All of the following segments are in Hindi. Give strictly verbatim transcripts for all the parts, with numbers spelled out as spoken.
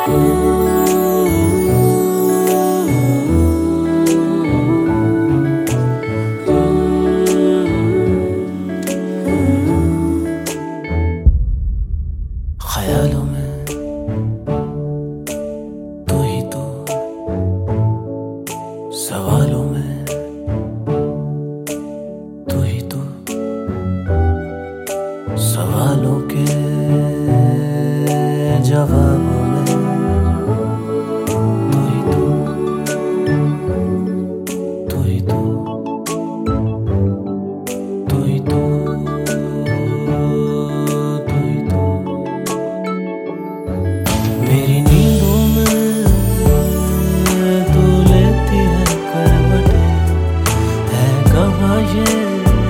ख्यालों में तू ही तू, सवालों में तू ही तू, सवालों के जवाबों में तू ही तू, तू ही तू, तू ही तू, तू ही तू। मेरी नींदों में तू लेती है करवटें, है गवाह ये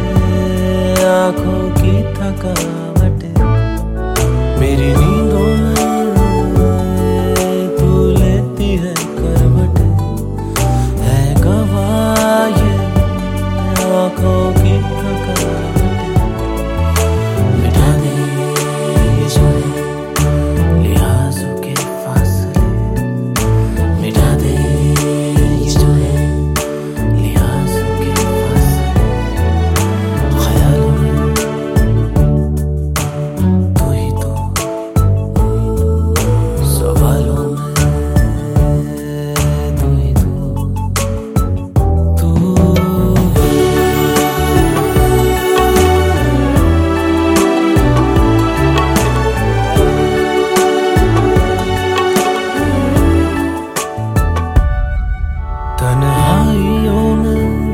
आँखों की थकावटें। मेरी नींदों में तू लेती है करवटें, है गवाह ये आँखों की थकावटें। मिटा दे ये जो है लिहाज़ों के फासले, मिटा दे ये जो है लिहाज़ों के फासले। ख्यालों में तू ही तू, सवालों में तू ही तू, तू तन्हाइयों में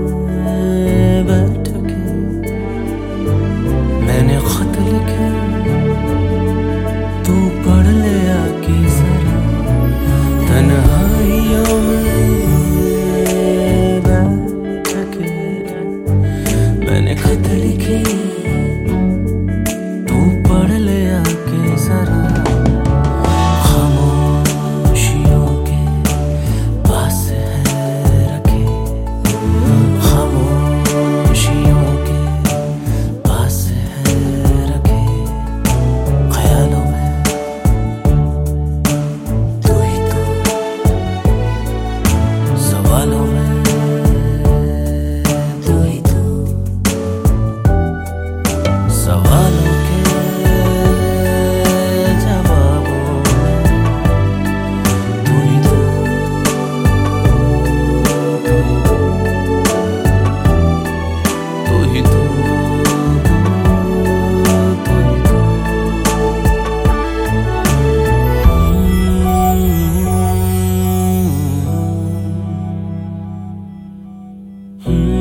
बैठ के मैंने खत लिखे, तू पढ़ ले आके जरा। तन्हाइयों में बैठ के मैंने खत लिखे, तू पढ़ ले आके जरा। खामोशियों के पास है रखे, खामोशियों के पास है रखे। ख्यालों में तू ही तू, सवालों में तू ही तू, सवालों के जवाबों में तू ही तू, तू ही तू, तू ही तू, तू ही तू। Hmm.